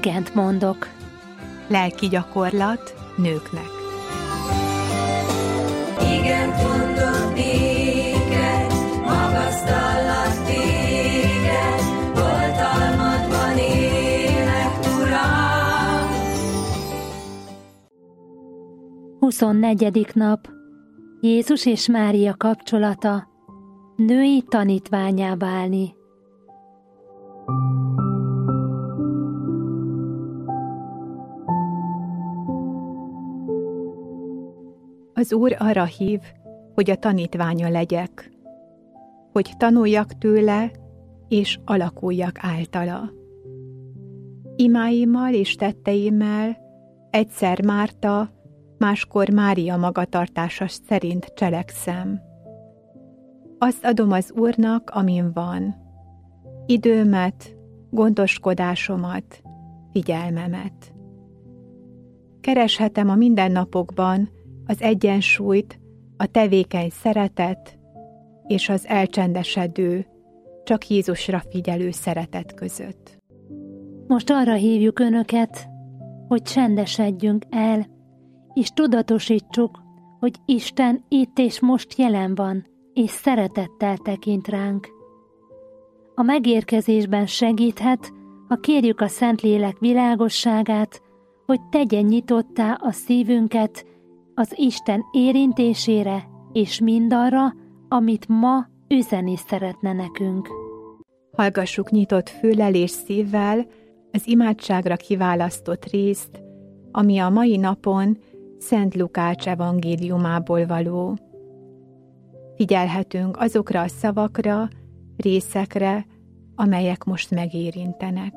igent mondok. Lelki gyakorlat nőknek. Igent mondok néked, magasztallak téged, oltalmadban élek, Uram. 24. nap. Jézus és Mária kapcsolata. Női tanítvánnyá válni. Az Úr arra hív, hogy a tanítványa legyek, hogy tanuljak tőle, és alakuljak általa. Imáimmal és tetteimmel egyszer Márta, máskor Mária magatartása szerint cselekszem. Azt adom az Úrnak, amin van. Időmet, gondoskodásomat, figyelmemet. Kereshetem a mindennapokban az egyensúlyt, a tevékeny szeretet és az elcsendesedő, csak Jézusra figyelő szeretet között. Most arra hívjuk Önöket, hogy csendesedjünk el, és tudatosítsuk, hogy Isten itt és most jelen van, és szeretettel tekint ránk. A megérkezésben segíthet, ha kérjük a Szentlélek világosságát, hogy tegye nyitottá a szívünket az Isten érintésére, és mindarra, amit ma üzeni szeretne nekünk. Hallgassuk nyitott füllel és szívvel az imádságra kiválasztott részt, ami a mai napon Szent Lukács evangéliumából való. Figyelhetünk azokra a szavakra, részekre, amelyek most megérintenek.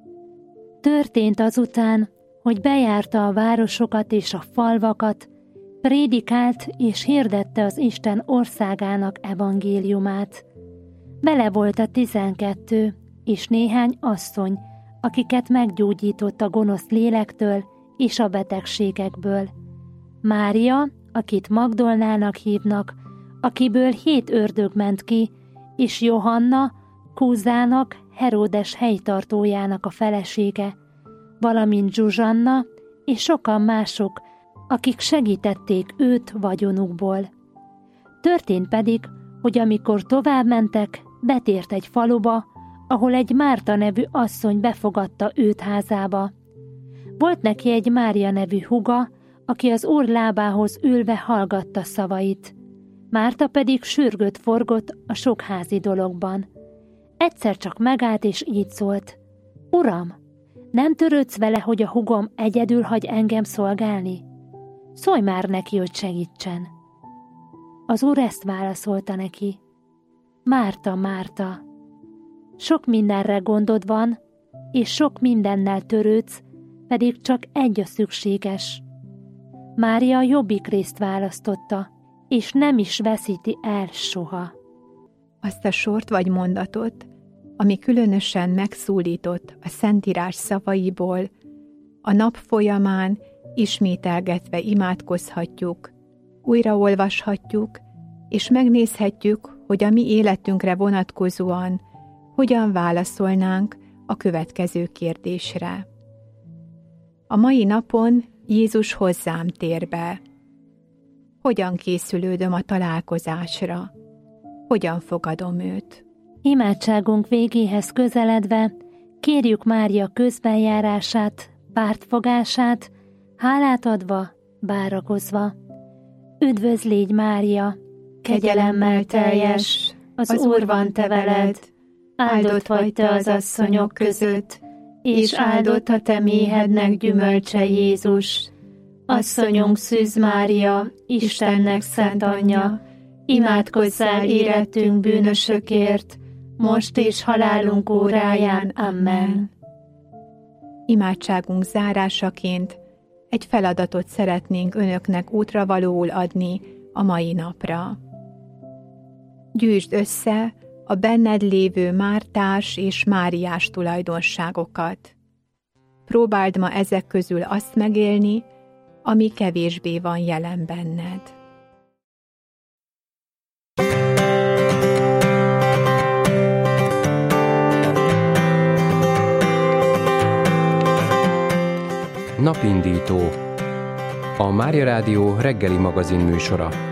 Történt azután, hogy bejárta a városokat és a falvakat, prédikált és hirdette az Isten országának evangéliumát. Bele volt a 12, és néhány asszony, akiket meggyógyított a gonosz lélektől és a betegségekből. Mária, akit Magdolnának hívnak, akiből 7 ördög ment ki, és Johanna, Kúzának, Heródes helytartójának a felesége, valamint Zsuzsanna és sokan mások, akik segítették őt vagyonukból. Történt pedig, hogy amikor tovább mentek, betért egy faluba, ahol egy Márta nevű asszony befogadta őt házába. Volt neki egy Mária nevű húga, aki az Úr lábához ülve hallgatta szavait. Márta pedig sürgött-forgott a sok házi dologban. Egyszer csak megállt és így szólt: Uram, nem törődsz vele, hogy a húgom egyedül hagy engem szolgálni? Szólj már neki, hogy segítsen. Az Úr ezt válaszolta neki: Márta, Márta, sok mindenre gondod van, és sok mindennel törődsz, pedig csak egy a szükséges. Mária jobbik részt választotta, és nem is veszíti el soha. Azt a sort vagy mondatot, ami különösen megszólított a Szentírás szavaiból, a nap folyamán ismételgetve imádkozhatjuk, újraolvashatjuk, és megnézhetjük, hogy a mi életünkre vonatkozóan hogyan válaszolnánk a következő kérdésre. A mai napon Jézus hozzám tér be. Hogyan készülődöm a találkozásra? Hogyan fogadom őt? Imádságunk végéhez közeledve kérjük Mária közbenjárását, pártfogását, hálát adva, várakozva. Üdvözl légy, Mária, kegyelemmel teljes, az Úr van te veled, áldott vagy te az asszonyok között, és áldott a te méhednek gyümölcse Jézus. Asszonyunk Szűz Mária, Istennek szent anyja, imádkozzál érettünk bűnösökért, most és halálunk óráján. Amen. Imádságunk zárásaként egy feladatot szeretnénk önöknek útravalóul adni a mai napra. Gyűjtsd össze a benned lévő Mártás és Máriás tulajdonságokat. Próbáld ma ezek közül azt megélni, ami kevésbé van jelen benned. Napindító, a Mária Rádió reggeli magazin műsora.